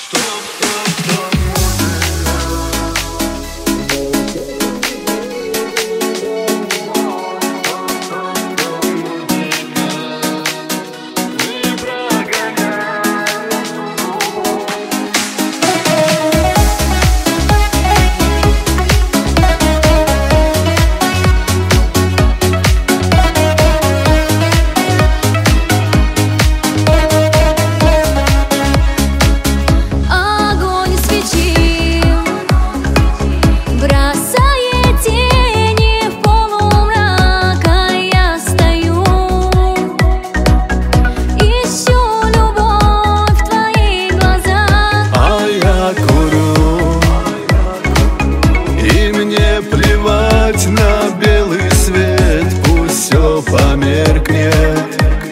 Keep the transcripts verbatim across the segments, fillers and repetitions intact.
Плевать на белый свет, пусть все померкнет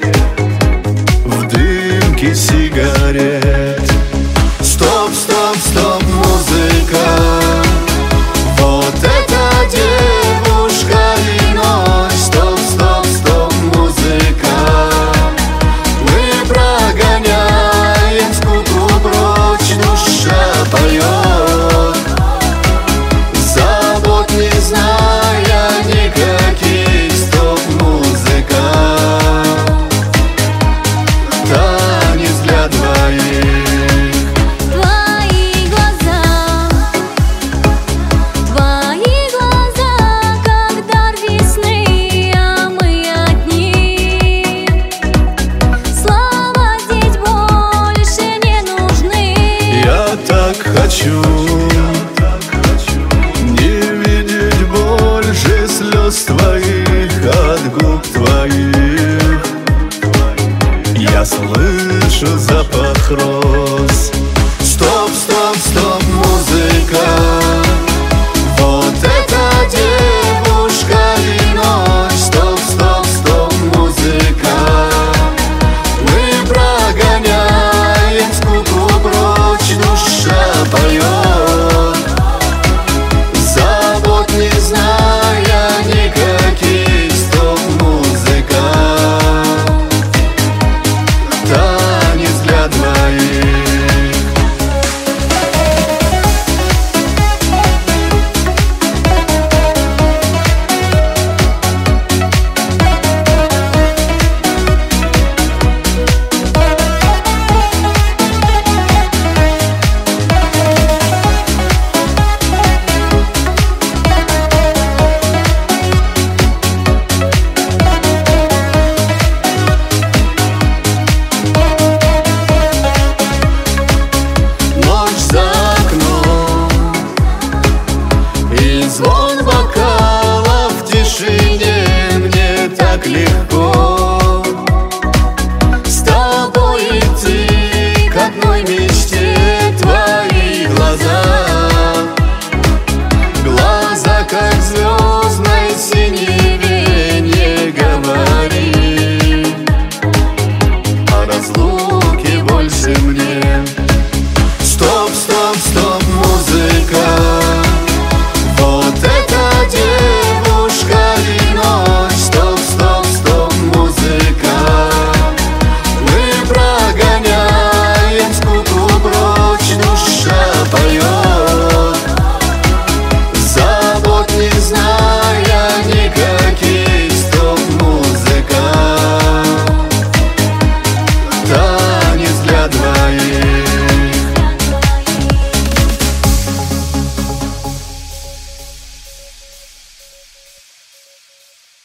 в дымке сигарет. Стоп, стоп, стоп, музыка, вот эта девушка иной. Стоп, стоп, стоп, музыка, мы прогоняем скуку прочь, душа поет, не зная никаких. Стоп, музыка, танец для двоих. Твои глаза, твои глаза, как дар весны, а мы от них. Слова здесь больше не нужны. Я так хочу слез твоих от губ твоих. Я слышу запах роз. Стоп, стоп, стоп.